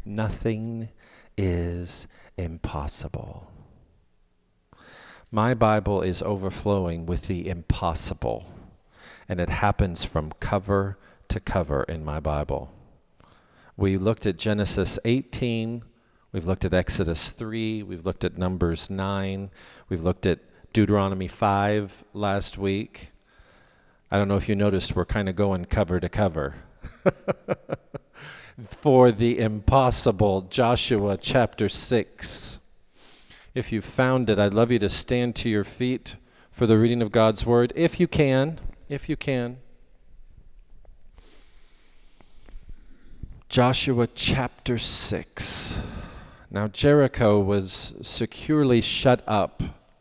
Nothing is impossible. My Bible is overflowing with the impossible, and it happens from cover to cover in my Bible. We looked at Genesis 18, we've looked at Exodus 3, we've looked at Numbers 9, we've looked at Deuteronomy 5 last week. I don't know if you noticed, we're kind of going cover to cover. For the impossible, Joshua chapter 6. If you found it, I'd love you to stand to your feet for the reading of God's word, if you can. If you can. Joshua chapter 6. Now Jericho was securely shut up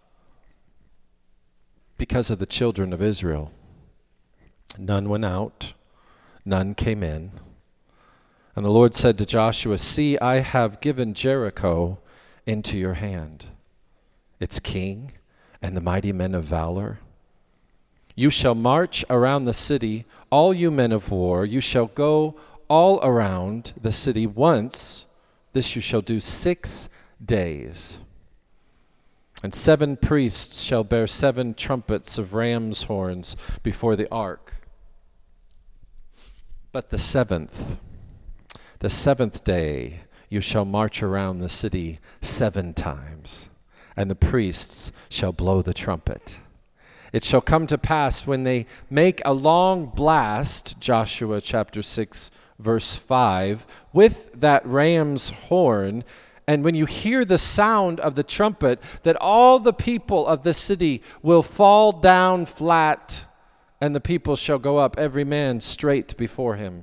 because of the children of Israel. None went out, none came in. And the Lord said to Joshua, "See, I have given Jericho into your hand, its king and the mighty men of valor. You shall march around the city, all you men of war. You shall go all around the city once. This you shall do 6 days. And 7 priests shall bear 7 trumpets of ram's horns before the ark. But the seventh day, you shall march around the city 7 times, and the priests shall blow the trumpet. It shall come to pass when they make a long blast," Joshua chapter 6, verse 5, "with that ram's horn, and when you hear the sound of the trumpet, that all the people of the city will fall down flat, and the people shall go up, every man straight before him."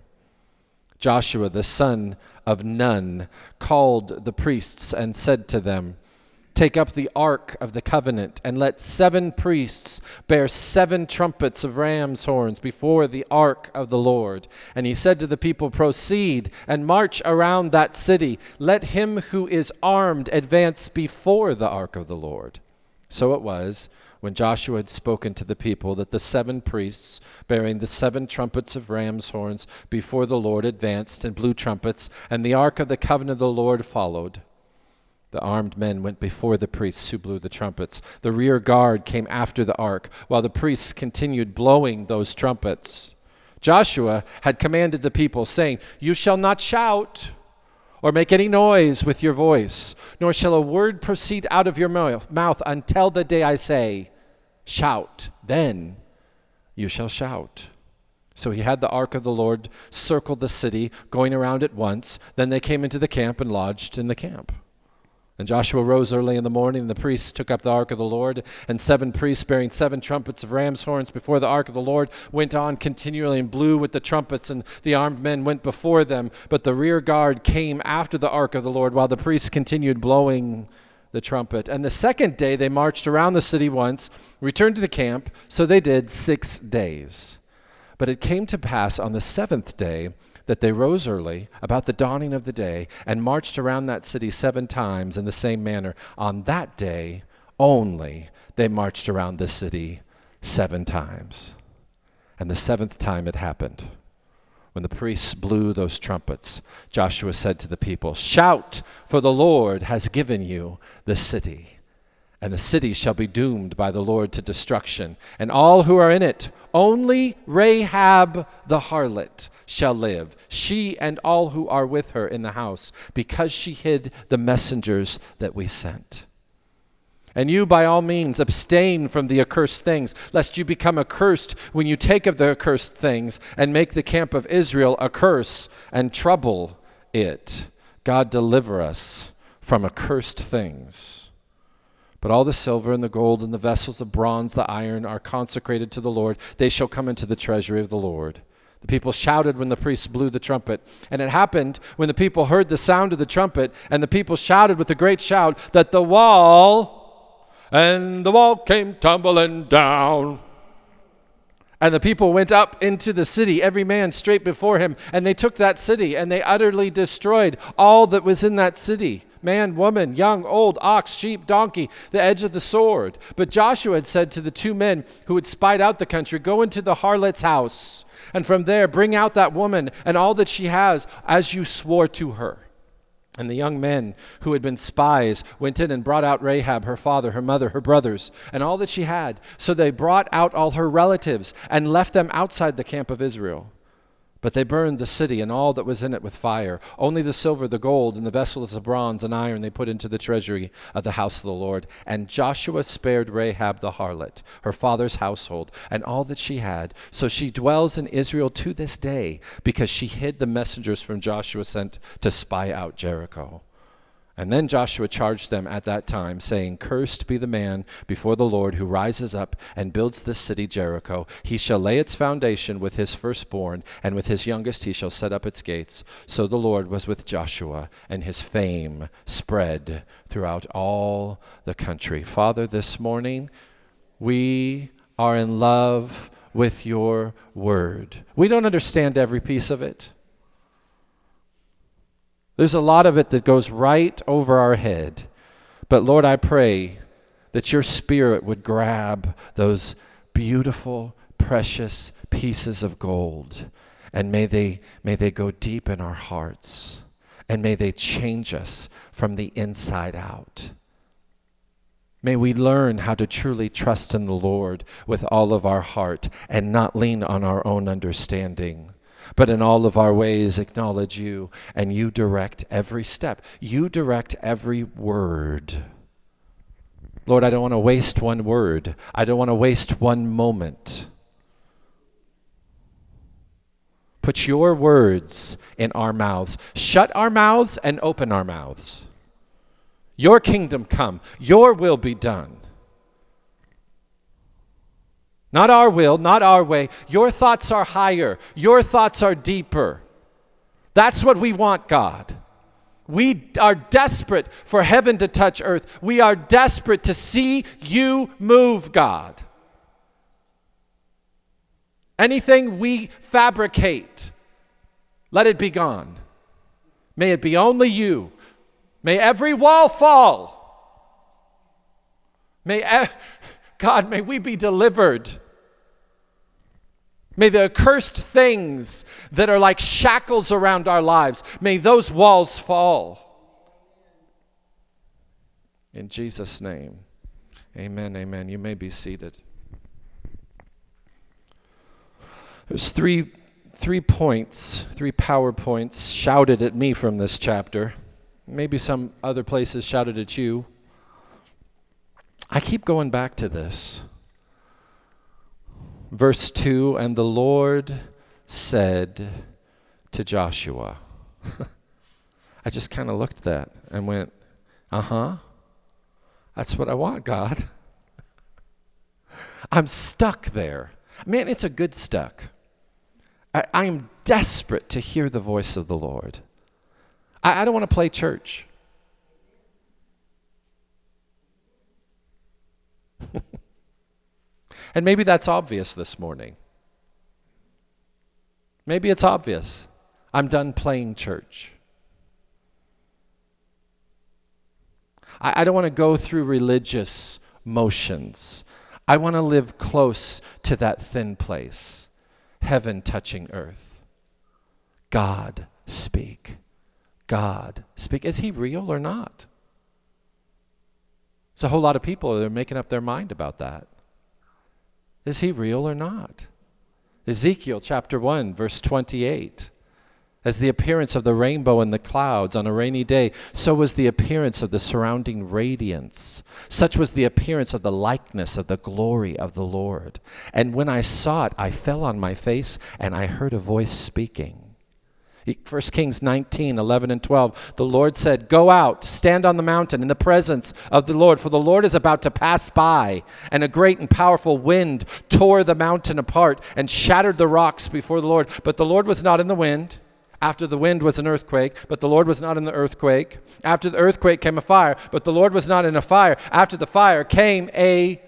Joshua the son of Nun called the priests and said to them, "Take up the ark of the covenant, and let 7 priests bear 7 trumpets of ram's horns before the ark of the Lord." And he said to the people, "Proceed and march around that city. Let him who is armed advance before the ark of the Lord." So it was, when Joshua had spoken to the people, that the 7 priests, bearing the 7 trumpets of ram's horns before the Lord, advanced and blew trumpets, and the ark of the covenant of the Lord followed. The armed men went before the priests who blew the trumpets. The rear guard came after the ark, while the priests continued blowing those trumpets. Joshua had commanded the people, saying, "You shall not shout or make any noise with your voice, nor shall a word proceed out of your mouth until the day I say, 'Shout,' then you shall shout." So he had the ark of the Lord circle the city, going around it once. Then they came into the camp and lodged in the camp. And Joshua rose early in the morning, and the priests took up the ark of the Lord, and 7 priests bearing 7 trumpets of ram's horns before the ark of the Lord went on continually and blew with the trumpets, and the armed men went before them. But the rear guard came after the ark of the Lord, while the priests continued blowing the trumpet. And the second day they marched around the city once, returned to the camp. So they did 6 days. But it came to pass on the 7th day that they rose early, about the dawning of the day, and marched around that city 7 times in the same manner. On that day only they marched around the city 7 times. And the 7th time it happened, when the priests blew those trumpets, Joshua said to the people, "Shout, for the Lord has given you the city. And the city shall be doomed by the Lord to destruction, and all who are in it. Only Rahab the harlot shall live, she and all who are with her in the house, because she hid the messengers that we sent. And you by all means abstain from the accursed things, lest you become accursed when you take of the accursed things, and make the camp of Israel a curse and trouble it. God deliver us from accursed things. But all the silver and the gold and the vessels of bronze, the iron, are consecrated to the Lord. They shall come into the treasury of the Lord." The people shouted when the priests blew the trumpet. And it happened, when the people heard the sound of the trumpet, and the people shouted with a great shout, that the wall came tumbling down. And the people went up into the city, every man straight before him. And they took that city, and they utterly destroyed all that was in that city. Man, woman, young, old, ox, sheep, donkey, the edge of the sword. But Joshua had said to the 2 men who had spied out the country, "Go into the harlot's house, and from there bring out that woman and all that she has, as you swore to her." And the young men who had been spies went in and brought out Rahab, her father, her mother, her brothers, and all that she had. So they brought out all her relatives and left them outside the camp of Israel. But they burned the city and all that was in it with fire. Only the silver, the gold, and the vessels of bronze and iron they put into the treasury of the house of the Lord. And Joshua spared Rahab the harlot, her father's household, and all that she had. So she dwells in Israel to this day, because she hid the messengers from Joshua sent to spy out Jericho. And then Joshua charged them at that time, saying, Cursed be the man before the Lord who rises up and builds this city Jericho. He shall lay its foundation with his firstborn, and with his youngest he shall set up its gates. So the Lord was with Joshua, and his fame spread throughout all the country. Father, this morning we are in love with your word. We don't understand every piece of it. There's a lot of it that goes right over our head. But Lord, I pray that your Spirit would grab those beautiful, precious pieces of gold, and may they go deep in our hearts, and may they change us from the inside out. May we learn how to truly trust in the Lord with all of our heart and not lean on our own understanding, but in all of our ways acknowledge you, and you direct every step. You direct every word. Lord, I don't want to waste one word. I don't want to waste one moment. Put your words in our mouths. Shut our mouths and open our mouths. Your kingdom come. Your will be done. Not our will, not our way. Your thoughts are higher. Your thoughts are deeper. That's what we want, God. We are desperate for heaven to touch earth. We are desperate to see you move, God. Anything we fabricate, let it be gone. May it be only you. May every wall fall. God, may we be delivered. May the accursed things that are like shackles around our lives, may those walls fall. In Jesus' name, amen, amen. You may be seated. There's three points, 3 PowerPoints shouted at me from this chapter. Maybe some other places shouted at you. I keep going back to this. Verse 2, and the Lord said to Joshua. I just kind of looked at that and went, that's what I want, God. I'm stuck there. Man, it's a good stuck. I am desperate to hear the voice of the Lord. I don't want to play church. And maybe that's obvious this morning. Maybe it's obvious. I'm done playing church. I don't want to go through religious motions. I want to live close to that thin place. Heaven touching earth. God speak. God speak. Is he real or not? There's a whole lot of people that are making up their mind about that. Is he real or not? Ezekiel chapter 1, verse 28. As the appearance of the rainbow in the clouds on a rainy day, so was the appearance of the surrounding radiance. Such was the appearance of the likeness of the glory of the Lord. And when I saw it, I fell on my face, and I heard a voice speaking. 1 Kings 19, 11 and 12, the Lord said, go out, stand on the mountain in the presence of the Lord, for the Lord is about to pass by. And a great and powerful wind tore the mountain apart and shattered the rocks before the Lord. But the Lord was not in the wind. After the wind was an earthquake, but the Lord was not in the earthquake. After the earthquake came a fire, but the Lord was not in a fire. After the fire came a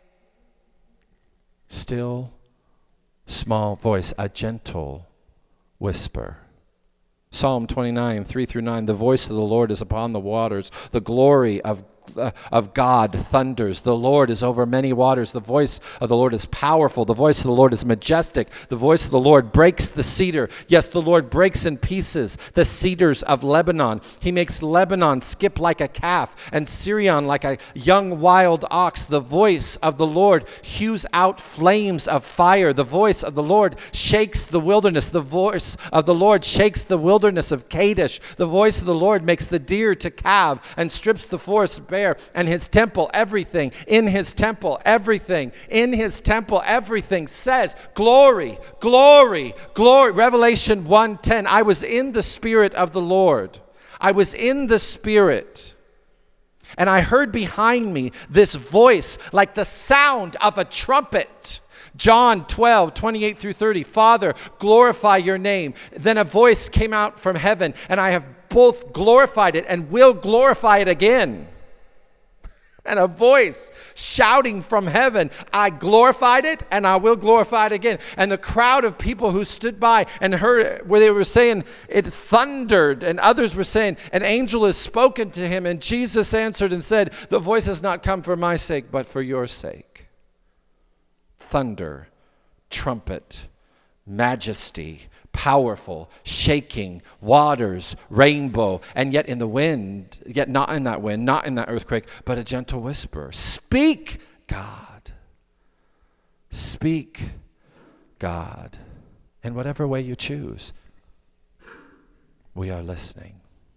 still, small voice, a gentle whisper. Psalm 29, 3 through 9, the voice of the Lord is upon the waters. The glory of of God thunders. The Lord is over many waters. The voice of the Lord is powerful. The voice of the Lord is majestic. The voice of the Lord breaks the cedar. Yes, the Lord breaks in pieces the cedars of Lebanon. He makes Lebanon skip like a calf and Syrian like a young wild ox. The voice of the Lord hews out flames of fire. The voice of the Lord shakes the wilderness. The voice of the Lord shakes the wilderness of Kadesh. The voice of the Lord makes the deer to calve and strips the forest bare. And his temple, everything in his temple, everything in his temple, everything says, glory, glory, glory. Revelation 1:10, I was in the Spirit of the Lord. I was in the Spirit. And I heard behind me this voice like the sound of a trumpet. John 12:28 through 30. Father, glorify your name. Then a voice came out from heaven, and I have both glorified it and will glorify it again. And a voice shouting from heaven, I glorified it and I will glorify it again. And the crowd of people who stood by and heard where they were saying it thundered, and others were saying, an angel has spoken to him. And Jesus answered and said, the voice has not come for my sake, but for your sake. Thunder, trumpet, majesty, powerful, shaking, waters, rainbow, and yet in the wind, yet not in that wind, not in that earthquake, but a gentle whisper. Speak, God. Speak, God. In whatever way you choose, we are listening.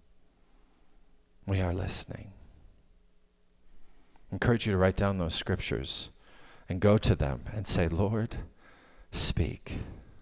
We are listening. I encourage you to write down those scriptures and go to them and say, Lord, speak.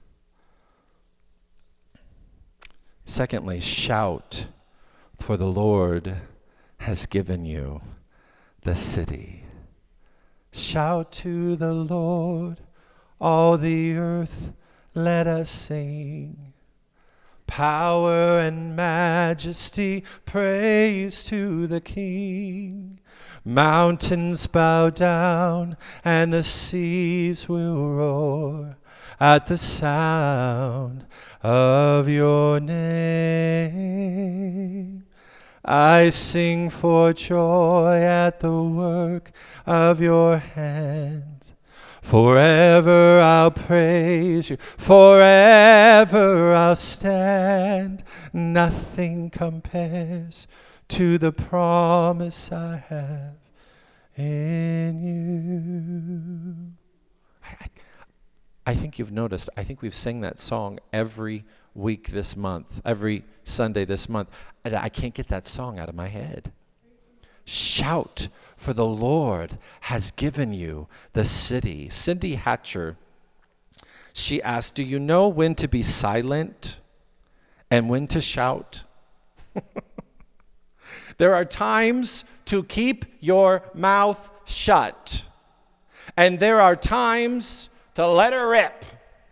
Secondly, shout, for the Lord has given you the city. Shout to the Lord, all the earth, let us sing. Power and majesty, praise to the King. Mountains bow down and the seas will roar at the sound of your name. I sing for joy at the work of your hands. Forever I'll praise you, forever I'll stand. Nothing compares to the promise I have in you. I think you've noticed, I think we've sang that song every week this month, every Sunday this month. And I can't get that song out of my head. Shout, for the Lord has given you the city. Cindy Hatcher, she asked, do you know when to be silent and when to shout? There are times to keep your mouth shut. And there are times to let her rip.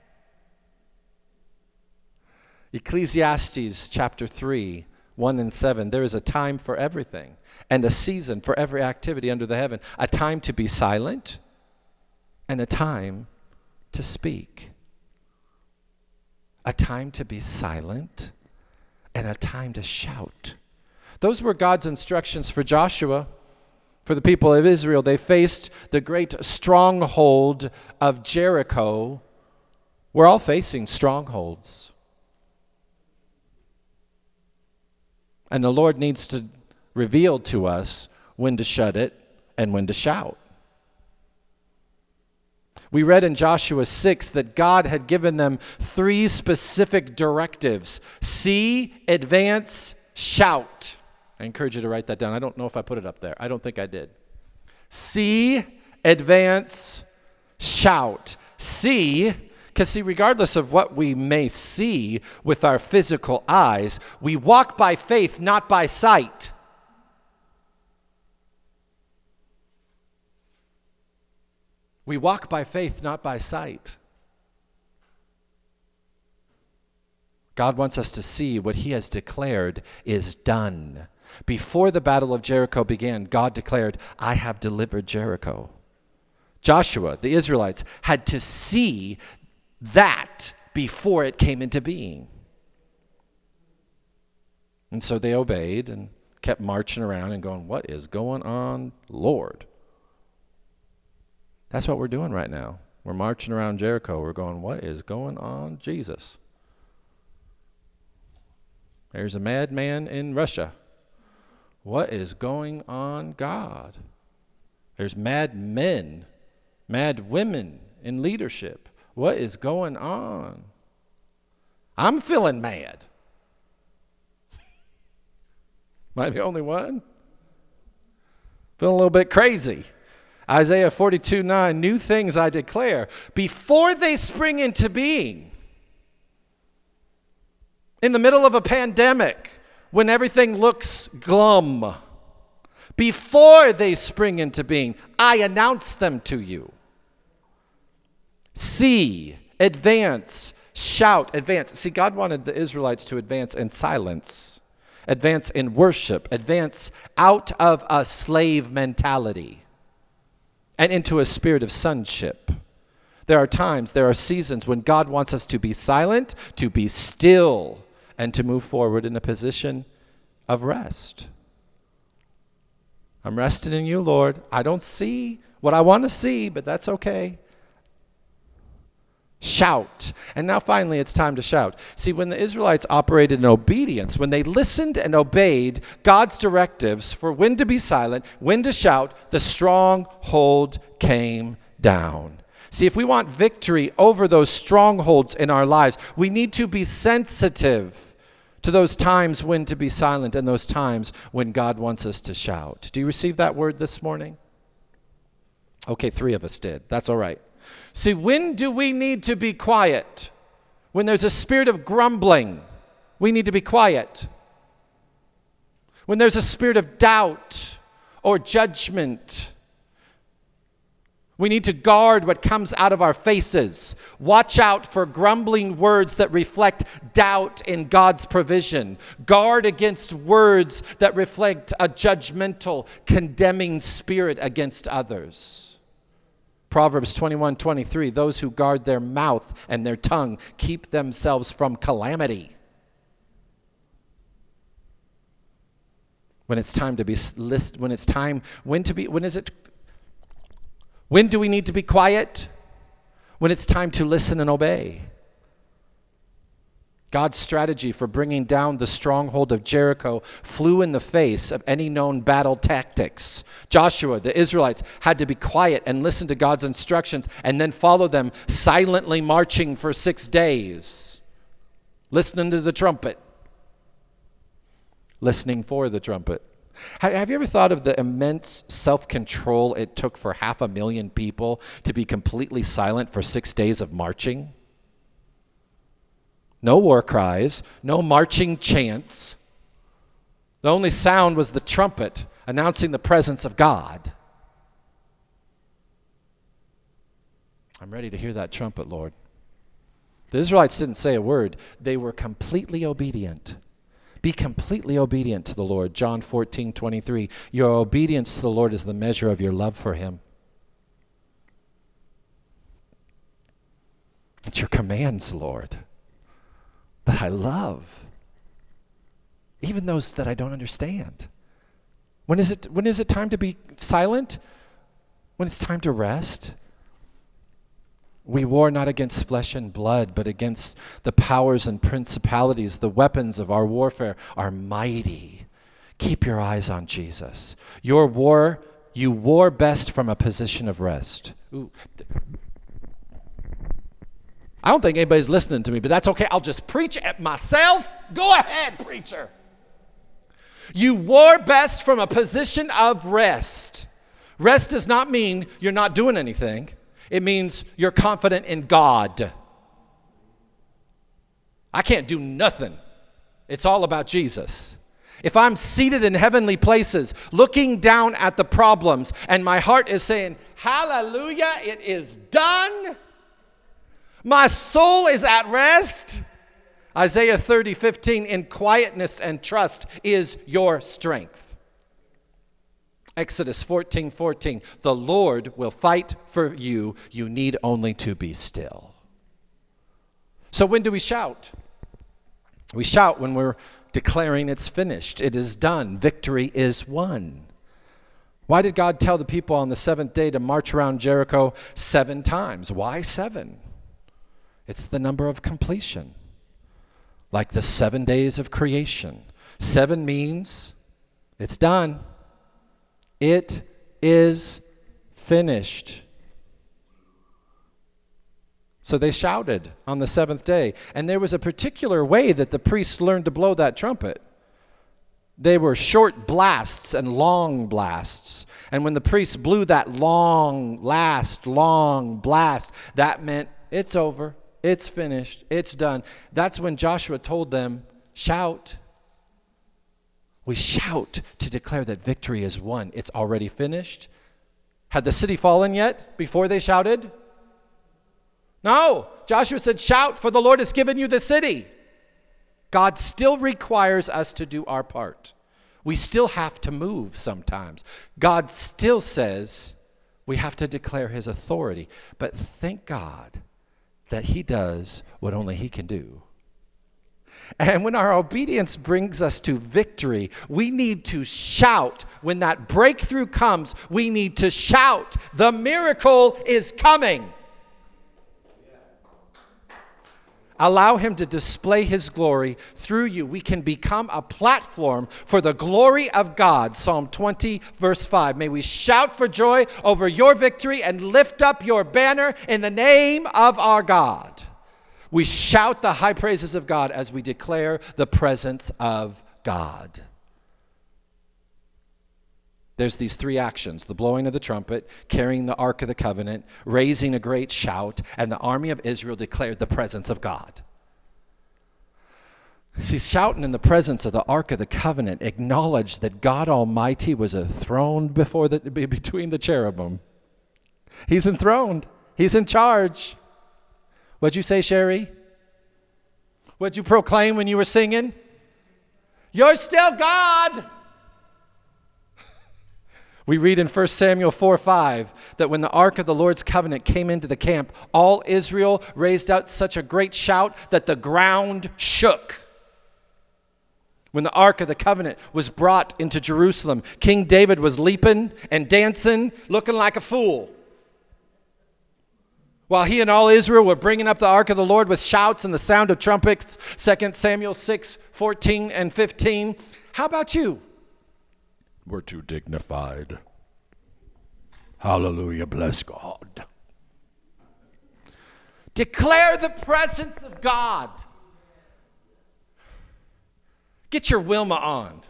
Ecclesiastes chapter 3, 1 and 7. There is a time for everything and a season for every activity under the heaven. A time to be silent and a time to speak. A time to be silent and a time to shout. Those were God's instructions for Joshua. For the people of Israel, they faced the great stronghold of Jericho. We're all facing strongholds. And the Lord needs to reveal to us when to shut it and when to shout. We read in Joshua 6 that God had given them 3 specific directives. See, advance, shout. I encourage you to write that down. I don't know if I put it up there. I don't think I did. See, advance, shout. See, because see, regardless of what we may see with our physical eyes, we walk by faith, not by sight. We walk by faith, not by sight. God wants us to see what he has declared is done. Before the battle of Jericho began, God declared, I have delivered Jericho. Joshua, the Israelites, had to see that before it came into being. And so they obeyed, and kept marching around and going, what is going on, Lord? That's what we're doing right now. We're marching around Jericho. We're going, what is going on, Jesus? There's a madman in Russia. What is going on, God? There's mad men, mad women in leadership. What is going on? I'm feeling mad. Am I the only one? Feeling a little bit crazy. Isaiah 42:9, new things I declare before they spring into being. In the middle of a pandemic, when everything looks glum, before they spring into being, I announce them to you. See, advance, shout, advance. See, God wanted the Israelites to advance in silence, advance in worship, advance out of a slave mentality and into a spirit of sonship. There are times, there are seasons when God wants us to be silent, to be still, and to move forward in a position of rest. I'm resting in you, Lord. I don't see what I want to see, but that's okay. Shout. And now finally it's time to shout. See, when the Israelites operated in obedience, when they listened and obeyed God's directives for when to be silent, when to shout, the stronghold came down. See, if we want victory over those strongholds in our lives, we need to be sensitive to those times when to be silent and those times when God wants us to shout. Do you receive that word this morning? Okay, 3 of us did. That's all right. See, when do we need to be quiet? When there's a spirit of grumbling, we need to be quiet. When there's a spirit of doubt or judgment, we need to guard what comes out of our faces. Watch out for grumbling words that reflect doubt in God's provision. Guard against words that reflect a judgmental, condemning spirit against others. Proverbs 21:23, those who guard their mouth and their tongue keep themselves from calamity. When it's time to be when do we need to be quiet? When it's time to listen and obey. God's strategy for bringing down the stronghold of Jericho flew in the face of any known battle tactics. Joshua, the Israelites, had to be quiet and listen to God's instructions and then follow them, silently marching for 6 days, listening to the trumpet, listening for the trumpet. Have you ever thought of the immense self-control it took for 500,000 people to be completely silent for 6 days of marching? No war cries, no marching chants. The only sound was the trumpet announcing the presence of God. I'm ready to hear that trumpet, Lord. The Israelites didn't say a word. They were completely obedient. Be completely obedient to the Lord. John 14:23. Your obedience to the Lord is the measure of your love for him. It's your commands, Lord, that I love. Even those that I don't understand. When is it time to be silent? When it's time to rest? We war not against flesh and blood, but against the powers and principalities. The weapons of our warfare are mighty. Keep your eyes on Jesus. You war best from a position of rest. Ooh. I don't think anybody's listening to me, but that's okay. I'll just preach at myself. Go ahead, preacher. You war best from a position of rest. Rest does not mean you're not doing anything. It means you're confident in God. I can't do nothing. It's all about Jesus. If I'm seated in heavenly places, looking down at the problems, and my heart is saying, hallelujah, it is done. My soul is at rest. Isaiah 30:15, in quietness and trust is your strength. Exodus 14:14, the Lord will fight for you. You need only to be still. So when do we shout? We shout when we're declaring it's finished. It is done. Victory is won. Why did God tell the people on the seventh day to march around Jericho 7 times? Why 7? It's the number of completion. Like the 7 days of creation. 7 means it's done. It is finished. So they shouted on the 7th day. And there was a particular way that the priests learned to blow that trumpet. They were short blasts and long blasts. And when the priests blew that long blast, that meant it's over, it's finished, it's done. That's when Joshua told them, shout. We shout to declare that victory is won. It's already finished. Had the city fallen yet before they shouted? No. Joshua said, shout, for the Lord has given you the city. God still requires us to do our part. We still have to move sometimes. God still says we have to declare his authority. But thank God that he does what only he can do. And when our obedience brings us to victory, we need to shout. When that breakthrough comes, we need to shout. The miracle is coming. Allow him to display his glory through you. We can become a platform for the glory of God. Psalm 20, verse 5. May we shout for joy over your victory and lift up your banner in the name of our God. We shout the high praises of God as we declare the presence of God. There's these 3 actions: the blowing of the trumpet, carrying the Ark of the Covenant, raising a great shout, and the army of Israel declared the presence of God. See, shouting in the presence of the Ark of the Covenant acknowledged that God Almighty was enthroned between the cherubim. He's enthroned. He's in charge. What'd you say, Sherry? What'd you proclaim when you were singing? You're still God. We read in 1 Samuel 4:5 that when the ark of the Lord's covenant came into the camp, all Israel raised out such a great shout that the ground shook. When the ark of the covenant was brought into Jerusalem, King David was leaping and dancing, looking like a fool. While he and all Israel were bringing up the ark of the Lord with shouts and the sound of trumpets, 2 Samuel 6:14 and 15. How about you? We're too dignified. Hallelujah, bless God. Declare the presence of God. Get your Wilma on.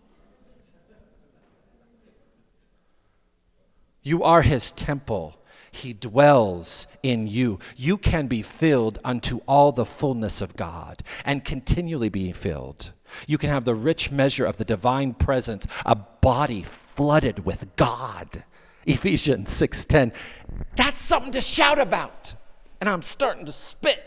You are his temple. He dwells in you. You can be filled unto all the fullness of God and continually be filled. You can have the rich measure of the divine presence, a body flooded with God. Ephesians 6:10. That's something to shout about. And I'm starting to spit.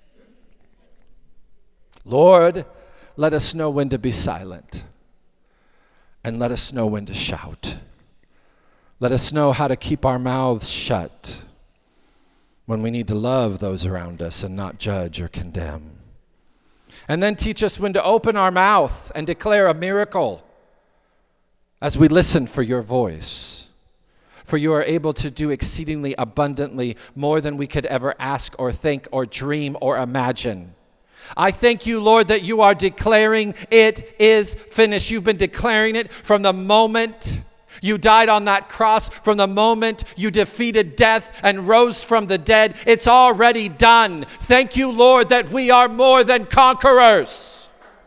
Lord, let us know when to be silent. And let us know when to shout. Let us know how to keep our mouths shut when we need to love those around us and not judge or condemn. And then teach us when to open our mouth and declare a miracle as we listen for your voice. For you are able to do exceedingly abundantly more than we could ever ask or think or dream or imagine. I thank you, Lord, that you are declaring it is finished. You've been declaring it from the moment you died on that cross, from the moment you defeated death and rose from the dead. It's already done. Thank you, Lord, that we are more than conquerors.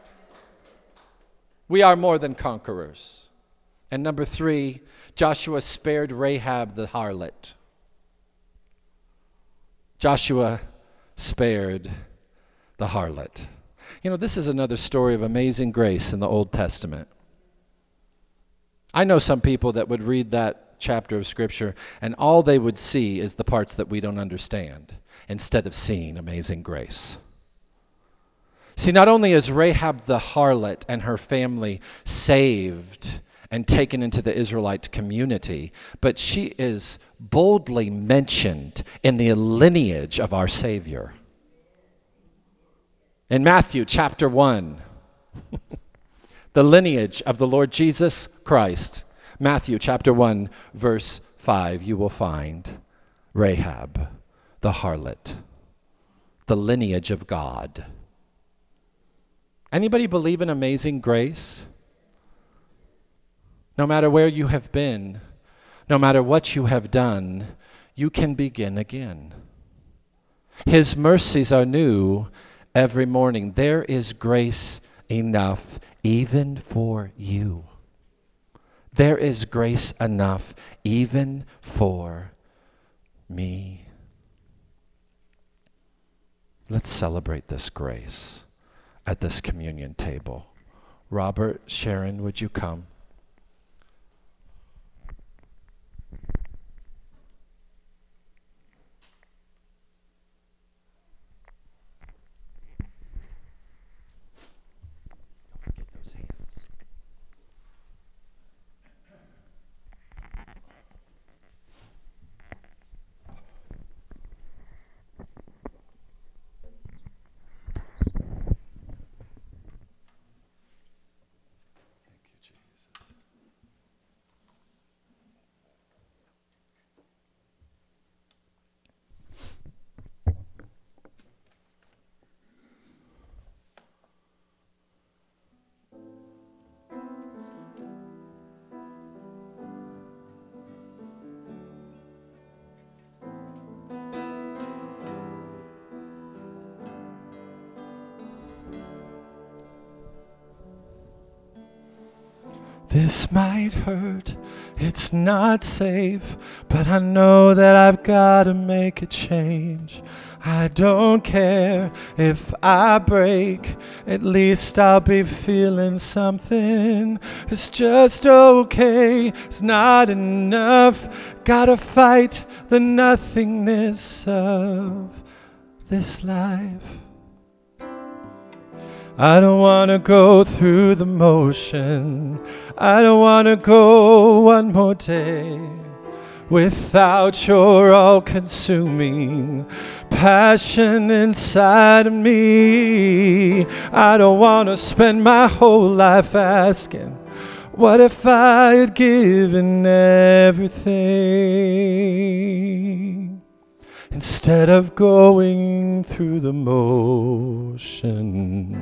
We are more than conquerors. And number 3, Joshua spared Rahab the harlot. Joshua spared the harlot. You know, this is another story of amazing grace in the Old Testament. I know some people that would read that chapter of Scripture and all they would see is the parts that we don't understand instead of seeing amazing grace. See, not only is Rahab the harlot and her family saved and taken into the Israelite community, but she is boldly mentioned in the lineage of our Savior. In Matthew chapter 1, the lineage of the Lord Jesus Christ. Matthew chapter 1, verse 5, you will find Rahab, the harlot, the lineage of God. Anybody believe in amazing grace? No matter where you have been, no matter what you have done, you can begin again. His mercies are new every morning. There is grace enough even for you. There is grace enough even for me. Let's celebrate this grace at this communion table. Robert, Sharon, would you come? Don't forget those hands. Thank you, Jesus. This might hurt, it's not safe, but I know that I've gotta make a change. I don't care if I break, at least I'll be feeling something. It's just okay, it's not enough. Gotta fight the nothingness of this life. I don't want to go through the motion. I don't want to go one more day without your all-consuming passion inside of me. I don't want to spend my whole life asking, what if I had given everything instead of going through the motion?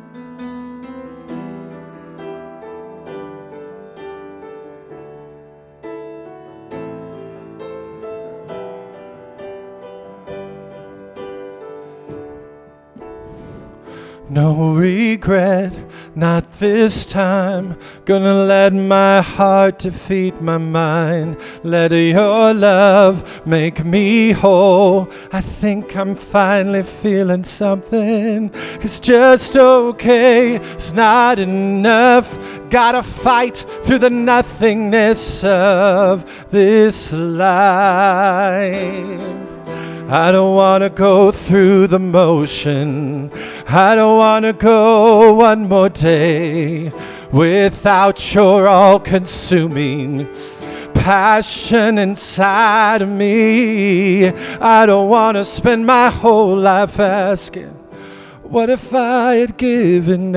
No regret, not this time. Gonna let my heart defeat my mind. Let your love make me whole. I think I'm finally feeling something. It's just okay, it's not enough. Gotta fight through the nothingness of this life. I don't want to go through the motion. I don't want to go one more day without your all-consuming passion inside of me. I don't want to spend my whole life asking, what if I had given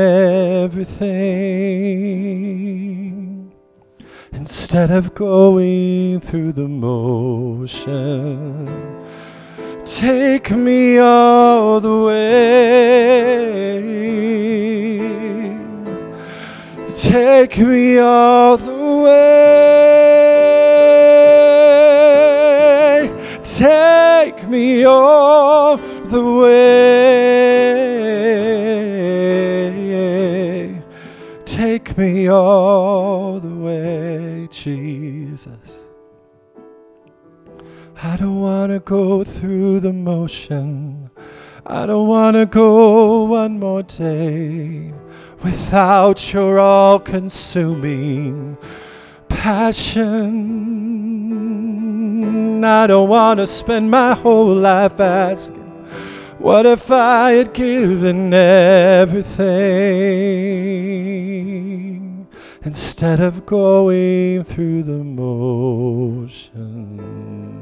everything instead of going through the motion? Take me all the way. Take me all the way. Take me all the way. Take me all the way, Jesus. I don't want to go through the motion. I don't want to go one more day without your all-consuming passion. I don't want to spend my whole life asking, what if I had given everything instead of going through the motion?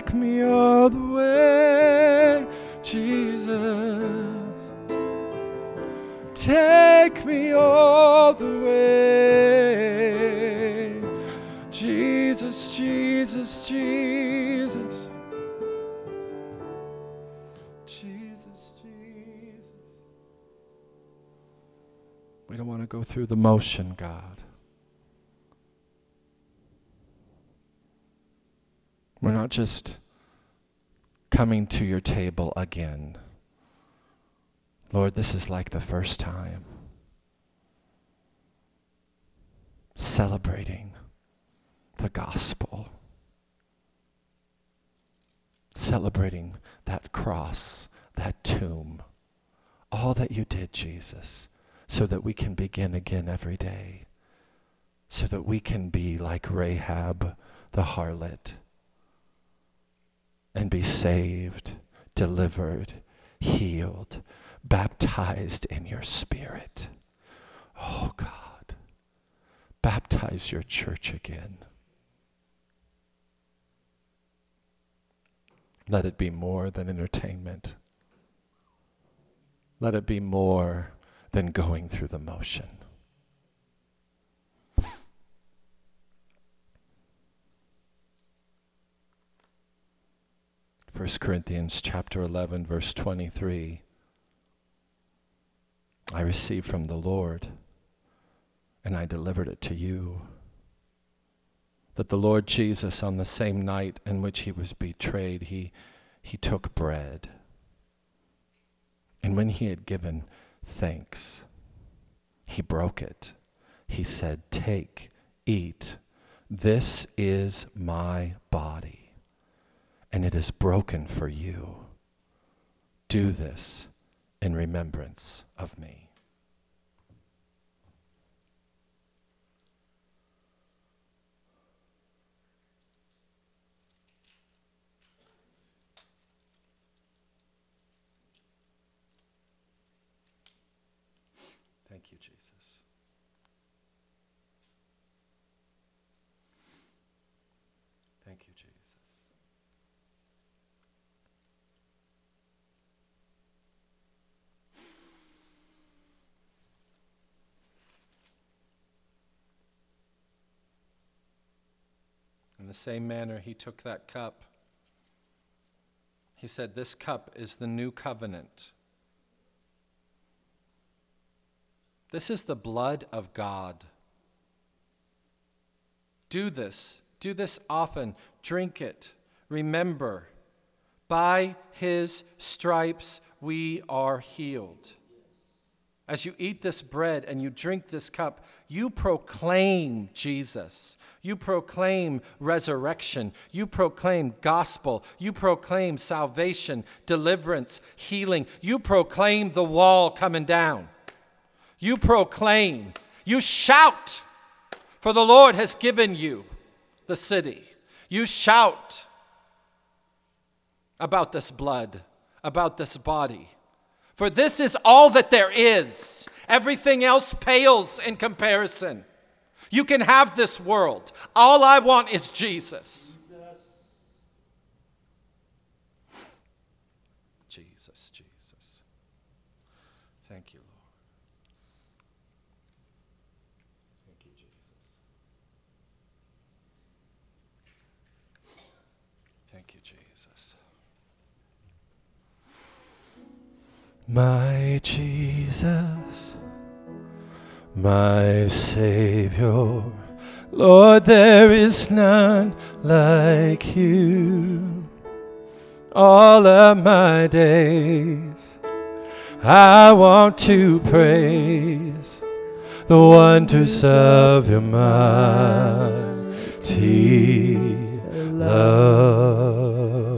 take me all the way, Jesus. Take me all the way, Jesus, Jesus, Jesus. Jesus, Jesus. We don't want to go through the motion, God. We're not just coming to your table again. Lord, this is like the first time. Celebrating the gospel. Celebrating that cross, that tomb. All that you did, Jesus, so that we can begin again every day. So that we can be like Rahab the harlot and be saved, delivered, healed, baptized in your Spirit. Oh God, baptize your church again. Let it be more than entertainment. Let it be more than going through the motion. 1 Corinthians chapter 11, verse 23. I received from the Lord, and I delivered it to you, that the Lord Jesus, on the same night in which he was betrayed, he took bread. And when he had given thanks, he broke it. He said, "Take, eat. This is my body, and it is broken for you. Do this in remembrance of me." Thank you, Jesus. Thank you, Jesus. In the same manner, he took that cup. He said, "This cup is the new covenant. This is the blood of God. Do this. Do this often. Drink it. Remember, by his stripes we are healed." As you eat this bread and you drink this cup, you proclaim Jesus. You proclaim resurrection. You proclaim gospel. You proclaim salvation, deliverance, healing. You proclaim the wall coming down. You proclaim. You shout, for the Lord has given you the city. You shout about this blood, about this body. For this is all that there is. Everything else pales in comparison. You can have this world. All I want is Jesus. Jesus, Jesus. Thank you, Lord. Thank you, Jesus. Thank you, Jesus. My Jesus, my Savior, Lord, there is none like you. All of my days, I want to praise the wonders of your mighty love.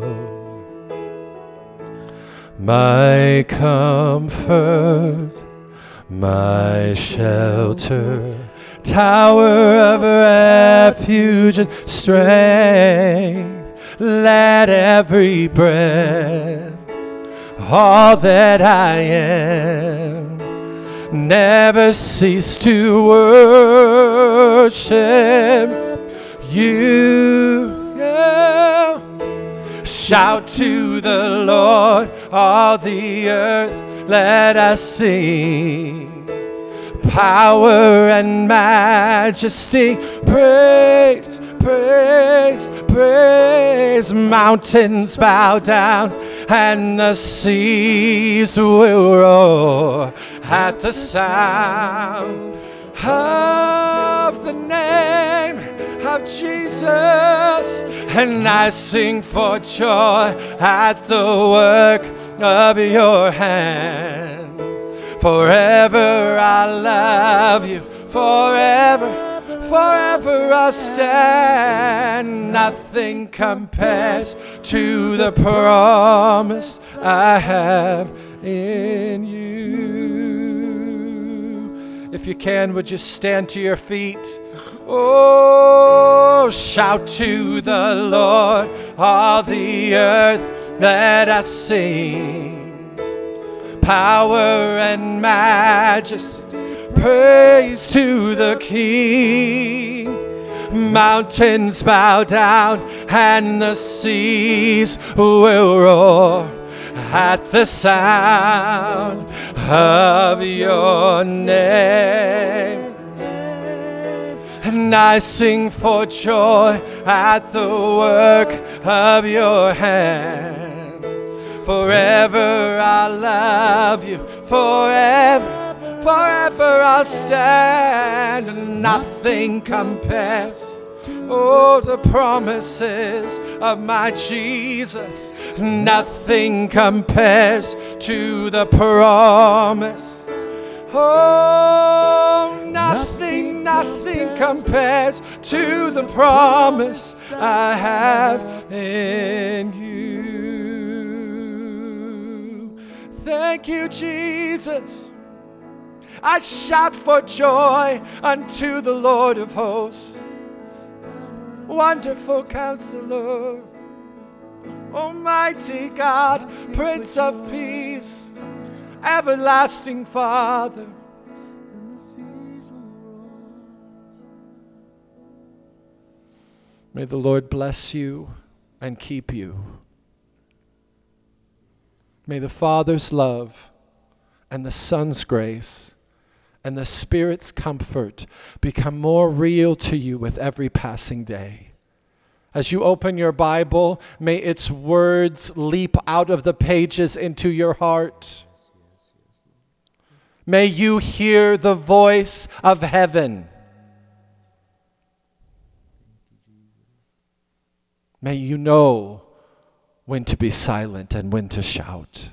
My comfort, my shelter, tower of refuge and strength, let every breath, all that I am, never cease to worship you. Yeah. shout to the Lord, all the earth, let us sing. Power and majesty, praise, praise, praise. Mountains bow down and the seas will roar at the sound of the name of Jesus. And I sing for joy at the work of your hand. Forever I love you, forever, forever I'll stand. Nothing compares to the promise I have in you. If you can, would you stand to your feet? Oh, shout to the Lord, all the earth, let us sing. Power and majesty, praise to the King. Mountains bow down and the seas will roar at the sound of your name. And I sing for joy at the work of your hand. Forever I'll love you, forever, forever I'll stand. Nothing compares, oh, the promises of my Jesus. Nothing compares to the promise. Oh, nothing, nothing compares to the promise I have in you. Thank you, Jesus. I shout for joy unto the Lord of hosts. Wonderful Counselor, Almighty God, Prince of Peace, Everlasting Father. May the Lord bless you and keep you. May the Father's love and the Son's grace and the Spirit's comfort become more real to you with every passing day. As you open your Bible, may its words leap out of the pages into your heart. May you hear the voice of heaven. May you know when to be silent and when to shout.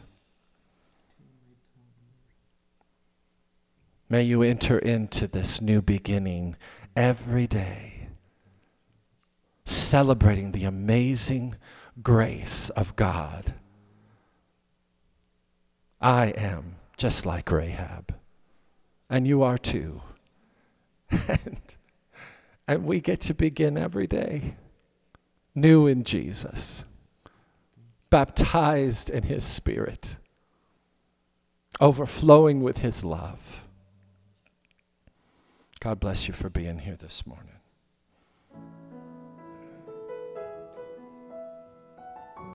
May you enter into this new beginning every day, celebrating the amazing grace of God. I am just like Rahab, and you are too. And we get to begin every day new in Jesus, baptized in His Spirit, overflowing with His love. God bless you for being here this morning.